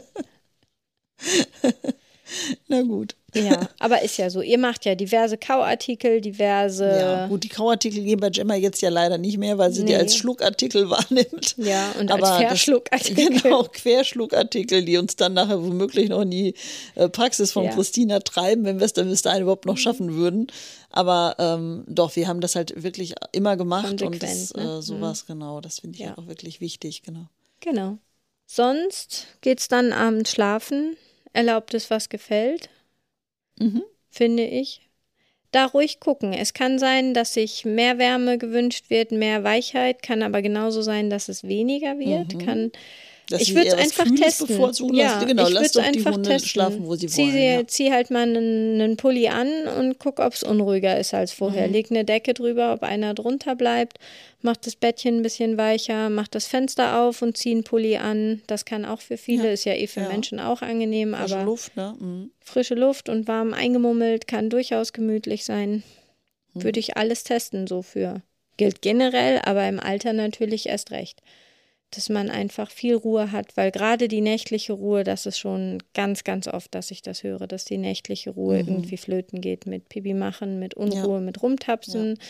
Na gut. Ja, aber ist ja so. Ihr macht ja diverse Kauartikel, Ja, gut, die Kauartikel gehen bei Gemma jetzt ja leider nicht mehr, weil sie die als Schluckartikel wahrnimmt. Ja, und als Querschluckartikel. Genau, Querschluckartikel, die uns dann nachher womöglich noch in die Praxis von Christina treiben, wenn wir es dann bis dahin überhaupt noch schaffen würden. Aber doch, wir haben das halt wirklich immer gemacht und das, sowas, genau, das finde ich auch wirklich wichtig, genau. Genau. Sonst geht's dann abends schlafen, erlaubt es, was gefällt. Finde ich. Da ruhig gucken. Es kann sein, dass sich mehr Wärme gewünscht wird, mehr Weichheit, kann aber genauso sein, dass es weniger wird. Ich würde es einfach testen. Ja, genau, ich lass doch die einfach Hunde testen. schlafen, wo sie wollen. Zieh halt mal einen Pulli an und guck, ob es unruhiger ist als vorher. Leg eine Decke drüber, ob einer drunter bleibt. Mach das Bettchen ein bisschen weicher, mach das Fenster auf und zieh einen Pulli an. Das kann auch für viele, ist ja für Menschen auch angenehm. Frische aber Luft, ne? Frische Luft und warm eingemummelt kann durchaus gemütlich sein. Würde ich alles testen, so für. Gilt generell, aber im Alter natürlich erst recht. Dass man einfach viel Ruhe hat, weil gerade die nächtliche Ruhe, das ist schon ganz, ganz oft, dass ich das höre, dass die nächtliche Ruhe irgendwie flöten geht mit Pipi machen, mit Unruhe, mit Rumtapsen,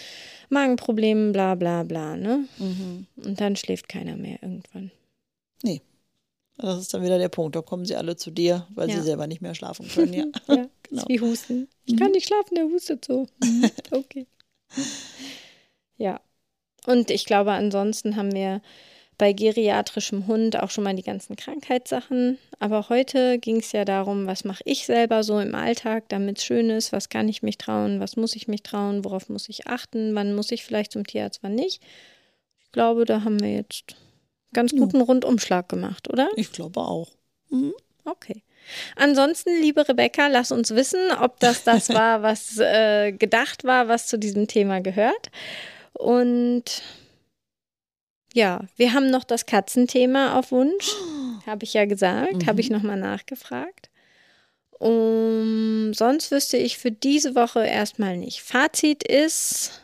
Magenproblemen, bla bla bla, ne? Und dann schläft keiner mehr irgendwann. Nee. Das ist dann wieder der Punkt. Da kommen sie alle zu dir, weil sie selber nicht mehr schlafen können. Ja, ja, genau. Ist wie Husten. Ich kann nicht schlafen, der hustet so. Okay. Ja. Und ich glaube, ansonsten haben wir bei geriatrischem Hund auch schon mal die ganzen Krankheitssachen. Aber heute ging es ja darum, was mache ich selber so im Alltag, damit es schön ist, was kann ich mich trauen, was muss ich mich trauen, worauf muss ich achten, wann muss ich vielleicht zum Tierarzt, wann nicht. Ich glaube, da haben wir jetzt ganz guten Rundumschlag gemacht, oder? Ich glaube auch. Okay. Ansonsten, liebe Rebecca, lass uns wissen, ob das war, was gedacht war, was zu diesem Thema gehört. Und ja, wir haben noch das Katzenthema auf Wunsch, habe ich ja gesagt, habe ich nochmal nachgefragt. Sonst wüsste ich für diese Woche erstmal nicht. Fazit ist,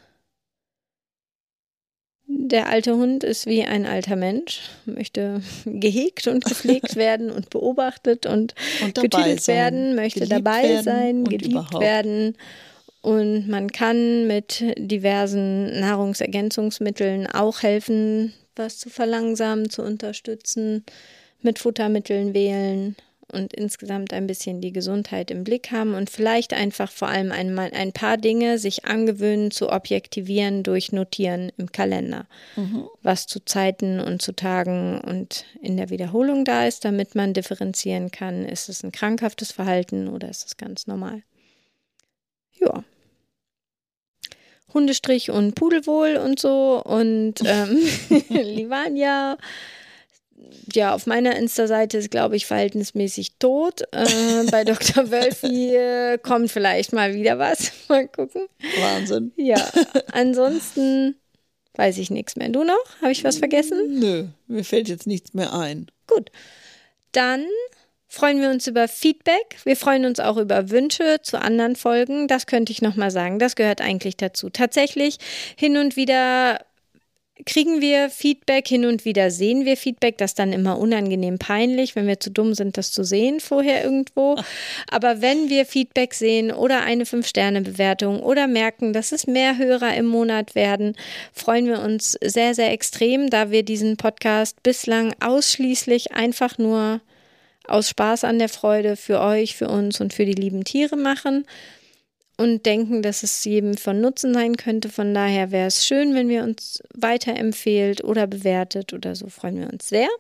der alte Hund ist wie ein alter Mensch, möchte gehegt und gepflegt werden und beobachtet und getüdelt werden, möchte dabei sein, geliebt werden. Und man kann mit diversen Nahrungsergänzungsmitteln auch helfen, was zu verlangsamen, zu unterstützen, mit Futtermitteln wählen und insgesamt ein bisschen die Gesundheit im Blick haben und vielleicht einfach vor allem ein paar Dinge sich angewöhnen zu objektivieren durch Notieren im Kalender, was zu Zeiten und zu Tagen und in der Wiederholung da ist, damit man differenzieren kann, ist es ein krankhaftes Verhalten oder ist es ganz normal. Ja. Hundestrich und Pudelwohl und so und Livania, ja, auf meiner Insta-Seite ist, glaube ich, verhältnismäßig tot. Bei Dr. Wölfi kommt vielleicht mal wieder was. Mal gucken. Wahnsinn. Ja, ansonsten weiß ich nichts mehr. Du noch? Habe ich was vergessen? Nö, mir fällt jetzt nichts mehr ein. Gut, dann freuen wir uns über Feedback. Wir freuen uns auch über Wünsche zu anderen Folgen. Das könnte ich nochmal sagen. Das gehört eigentlich dazu. Tatsächlich hin und wieder kriegen wir Feedback, hin und wieder sehen wir Feedback. Das ist dann immer unangenehm peinlich, wenn wir zu dumm sind, das zu sehen vorher irgendwo. Aber wenn wir Feedback sehen oder eine 5-Sterne-Bewertung oder merken, dass es mehr Hörer im Monat werden, freuen wir uns sehr, sehr extrem, da wir diesen Podcast bislang ausschließlich einfach nur aus Spaß an der Freude für euch, für uns und für die lieben Tiere machen und denken, dass es jedem von Nutzen sein könnte. Von daher wäre es schön, wenn ihr uns weiterempfehlt oder bewertet oder so. Freuen wir uns sehr.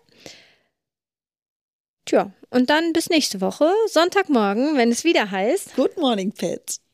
Tja, und dann bis nächste Woche, Sonntagmorgen, wenn es wieder heißt Good Morning Pets.